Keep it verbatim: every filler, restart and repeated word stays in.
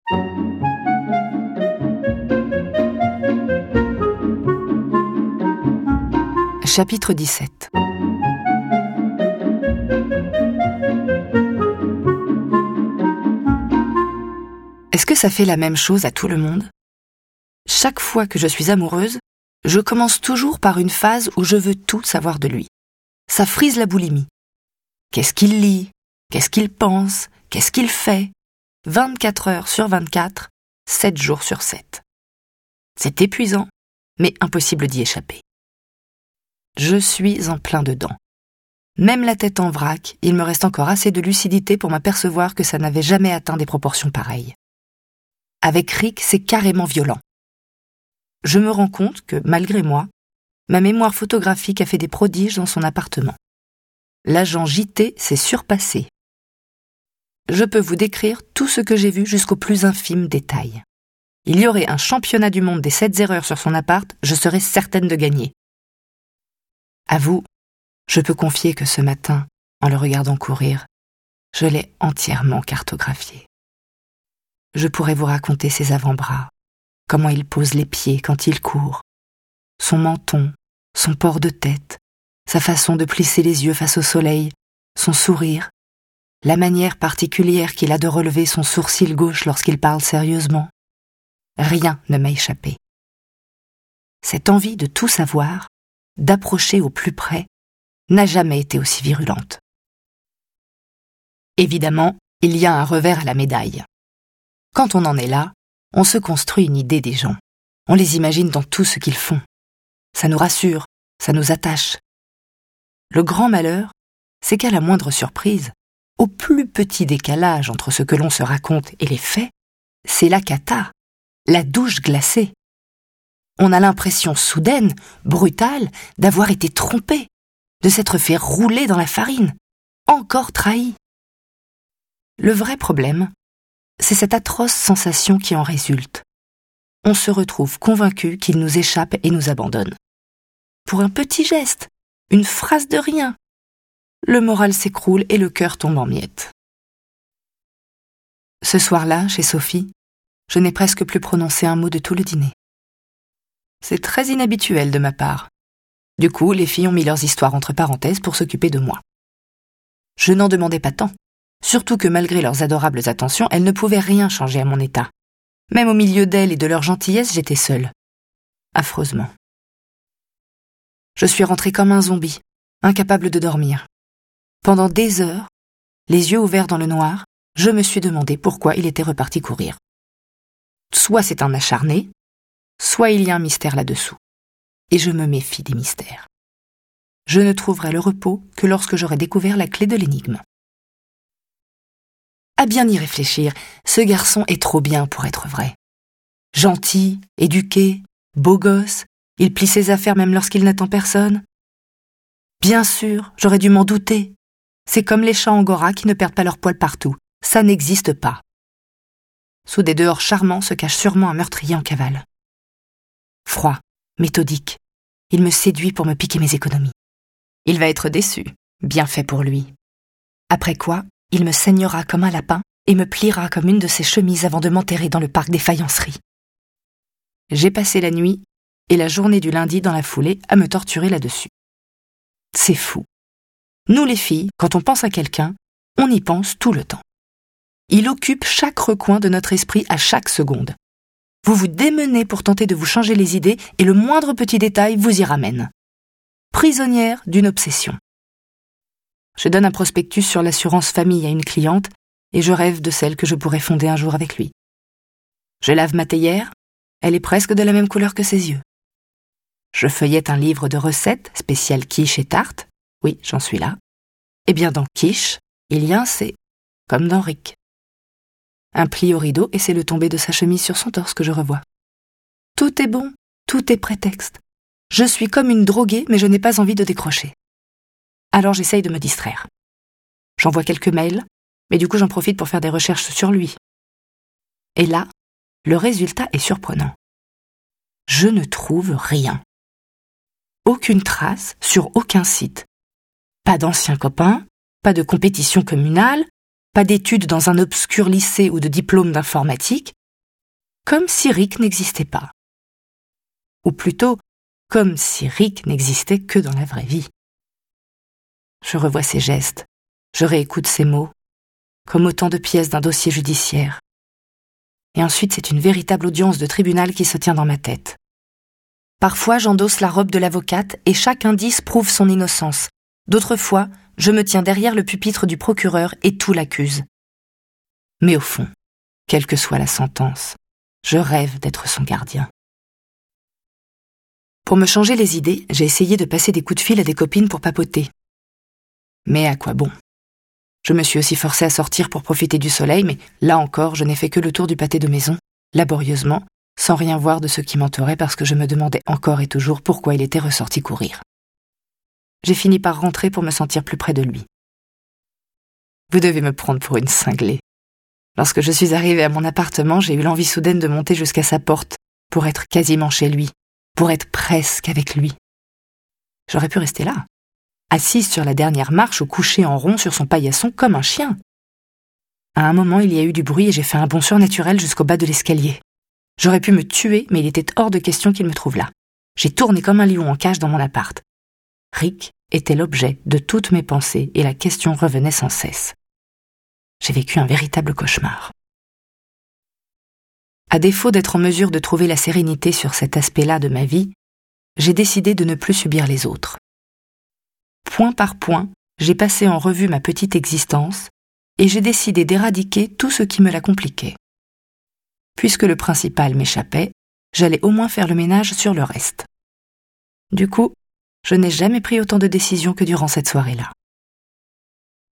Chapitre dix-sept. Est-ce que ça fait la même chose à tout le monde ? Chaque fois que je suis amoureuse, je commence toujours par une phase où je veux tout savoir de lui. Ça frise la boulimie. Qu'est-ce qu'il lit ? Qu'est-ce qu'il pense ? Qu'est-ce qu'il fait ? vingt-quatre heures sur vingt-quatre, sept jours sur sept. C'est épuisant, mais impossible d'y échapper. Je suis en plein dedans. Même la tête en vrac, il me reste encore assez de lucidité pour m'apercevoir que ça n'avait jamais atteint des proportions pareilles. Avec Rick, c'est carrément violent. Je me rends compte que, malgré moi, ma mémoire photographique a fait des prodiges dans son appartement. L'agent J T s'est surpassé. Je peux vous décrire tout ce que j'ai vu jusqu'au plus infime détail. Il y aurait un championnat du monde des sept erreurs sur son appart, je serais certaine de gagner. À vous, je peux confier que ce matin, en le regardant courir, je l'ai entièrement cartographié. Je pourrais vous raconter ses avant-bras, comment il pose les pieds quand il court, son menton, son port de tête, sa façon de plisser les yeux face au soleil, son sourire, la manière particulière qu'il a de relever son sourcil gauche lorsqu'il parle sérieusement. Rien ne m'a échappé. Cette envie de tout savoir, d'approcher au plus près, n'a jamais été aussi virulente. Évidemment, il y a un revers à la médaille. Quand on en est là, on se construit une idée des gens. On les imagine dans tout ce qu'ils font. Ça nous rassure, ça nous attache. Le grand malheur, c'est qu'à la moindre surprise, au plus petit décalage entre ce que l'on se raconte et les faits, c'est la cata, la douche glacée. On a l'impression soudaine, brutale, d'avoir été trompé, de s'être fait rouler dans la farine, encore trahi. Le vrai problème, c'est cette atroce sensation qui en résulte. On se retrouve convaincu qu'il nous échappe et nous abandonne. Pour un petit geste, une phrase de rien, le moral s'écroule et le cœur tombe en miettes. Ce soir-là, chez Sophie, je n'ai presque plus prononcé un mot de tout le dîner. C'est très inhabituel de ma part. Du coup, les filles ont mis leurs histoires entre parenthèses pour s'occuper de moi. Je n'en demandais pas tant, surtout que malgré leurs adorables attentions, elles ne pouvaient rien changer à mon état. Même au milieu d'elles et de leur gentillesse, j'étais seule. Affreusement. Je suis rentrée comme un zombie, incapable de dormir. Pendant des heures, les yeux ouverts dans le noir, je me suis demandé pourquoi il était reparti courir. Soit c'est un acharné, soit il y a un mystère là-dessous. Et je me méfie des mystères. Je ne trouverai le repos que lorsque j'aurai découvert la clé de l'énigme. À bien y réfléchir, ce garçon est trop bien pour être vrai. Gentil, éduqué, beau gosse, il plie ses affaires même lorsqu'il n'attend personne. Bien sûr, j'aurais dû m'en douter. C'est comme les chats angora qui ne perdent pas leur poil partout. Ça n'existe pas. Sous des dehors charmants se cache sûrement un meurtrier en cavale. Froid, méthodique, il me séduit pour me piquer mes économies. Il va être déçu, bien fait pour lui. Après quoi, il me saignera comme un lapin et me pliera comme une de ses chemises avant de m'enterrer dans le parc des faïenceries. J'ai passé la nuit et la journée du lundi dans la foulée à me torturer là-dessus. C'est fou. Nous les filles, quand on pense à quelqu'un, on y pense tout le temps. Il occupe chaque recoin de notre esprit à chaque seconde. Vous vous démenez pour tenter de vous changer les idées et le moindre petit détail vous y ramène. Prisonnière d'une obsession. Je donne un prospectus sur l'assurance famille à une cliente et je rêve de celle que je pourrais fonder un jour avec lui. Je lave ma théière, elle est presque de la même couleur que ses yeux. Je feuillette un livre de recettes, spécial quiche et tarte. Oui, j'en suis là. Eh bien, dans quiche, il y a un C, comme dans Rick. Un pli au rideau et c'est le tombé de sa chemise sur son torse que je revois. Tout est bon, tout est prétexte. Je suis comme une droguée, mais je n'ai pas envie de décrocher. Alors j'essaye de me distraire. J'envoie quelques mails, mais du coup j'en profite pour faire des recherches sur lui. Et là, le résultat est surprenant. Je ne trouve rien. Aucune trace sur aucun site. Pas d'anciens copains, pas de compétition communale, pas d'études dans un obscur lycée ou de diplôme d'informatique, comme si Rick n'existait pas. Ou plutôt, comme si Rick n'existait que dans la vraie vie. Je revois ses gestes, je réécoute ses mots, comme autant de pièces d'un dossier judiciaire. Et ensuite, c'est une véritable audience de tribunal qui se tient dans ma tête. Parfois, j'endosse la robe de l'avocate et chaque indice prouve son innocence. D'autres fois, je me tiens derrière le pupitre du procureur et tout l'accuse. Mais au fond, quelle que soit la sentence, je rêve d'être son gardien. Pour me changer les idées, j'ai essayé de passer des coups de fil à des copines pour papoter. Mais à quoi bon ? Je me suis aussi forcée à sortir pour profiter du soleil, mais là encore, je n'ai fait que le tour du pâté de maison, laborieusement, sans rien voir de ce qui m'entourait parce que je me demandais encore et toujours pourquoi il était ressorti courir. J'ai fini par rentrer pour me sentir plus près de lui. Vous devez me prendre pour une cinglée. Lorsque je suis arrivée à mon appartement, j'ai eu l'envie soudaine de monter jusqu'à sa porte, pour être quasiment chez lui, pour être presque avec lui. J'aurais pu rester là, assise sur la dernière marche ou couchée en rond sur son paillasson comme un chien. À un moment, il y a eu du bruit et j'ai fait un bond surnaturel jusqu'au bas de l'escalier. J'aurais pu me tuer, mais il était hors de question qu'il me trouve là. J'ai tourné comme un lion en cage dans mon appart. Rick était l'objet de toutes mes pensées et la question revenait sans cesse. J'ai vécu un véritable cauchemar. À défaut d'être en mesure de trouver la sérénité sur cet aspect-là de ma vie, j'ai décidé de ne plus subir les autres. Point par point, j'ai passé en revue ma petite existence et j'ai décidé d'éradiquer tout ce qui me la compliquait. Puisque le principal m'échappait, j'allais au moins faire le ménage sur le reste. Du coup, je n'ai jamais pris autant de décisions que durant cette soirée-là.